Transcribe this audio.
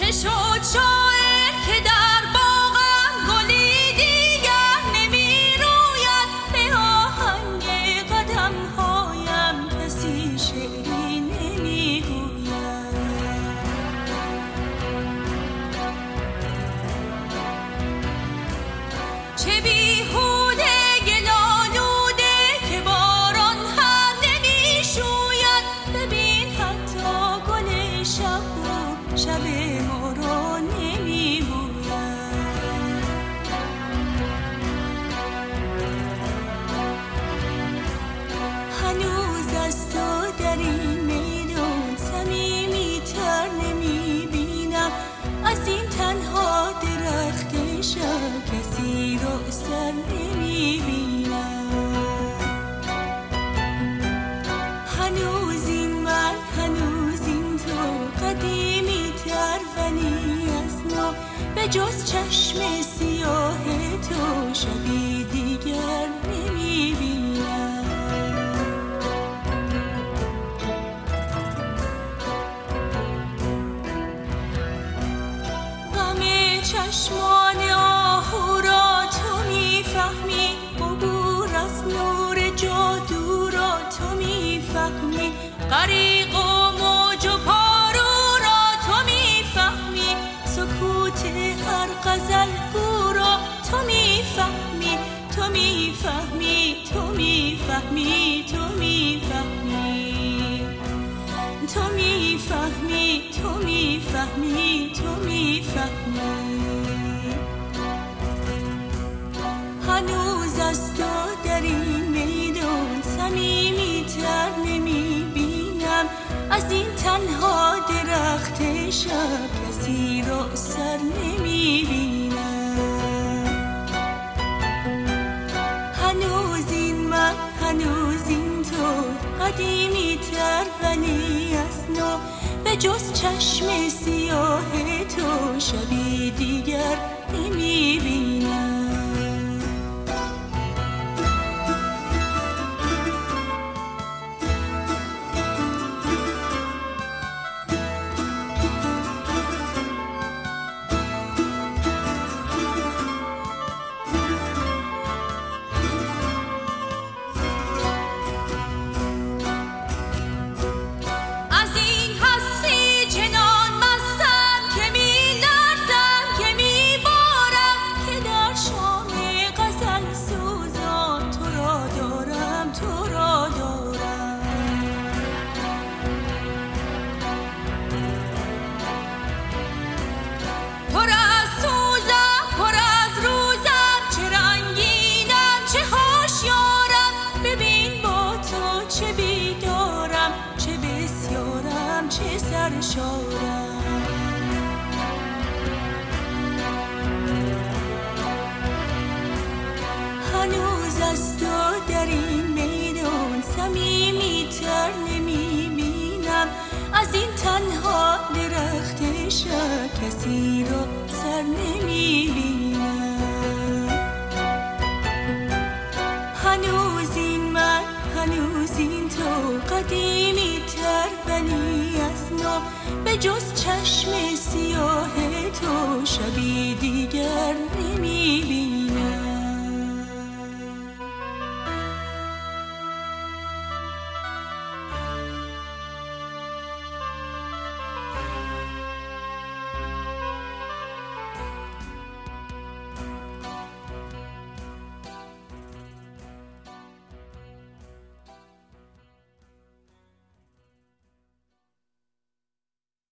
چه شد شاعر که در باغم گلی دیگر نمی روید، به آهنگ قدمهایم کسی شعری نمی گوید. چه بیهوده گل آلوده که باران هم نمی شوید، ببین حتی گل شب ما را نمی بوید. هنوز از تو در این میدان صمیمی تر نمی بینم، از این تنها درخت شب کسی را سر نمی بینم. هنوز این من، هنوز این تو، قدیمی تر ولی از نو، به جز چشم سیاه تو شبی دیگر نمی بینم. غم چشمان آهو را تو می فهمی، عبور از نور جادو را تو می فهمی، غریق و موج و پارو را تو می فهمی، سکوت هر غزل گو را تو می فهمی، تو می فهمی، تو می فهمی، تو می فهمی، تو می فهمی، تو می فهمی، تو می فهمی. هنوز از تو در این میدان صمیمی تر نمی بینم، از این تنها درخت شب کسی را سر نمی بینم. هنوز این من، هنوز این تو، قدیمی تر ولی از نو، به جز چشم سیاه تو شبی دیگر نمی بینم. هنوز از تو در این میدان صمیمی تر نمی بینم، از این تنها درخت شب کسی را سر نمی بینم. هنوز این من، هنوز این تو، قدیمی تر ولی از نو، به جز چشم سیاه تو شبی دیگر نمی بینم.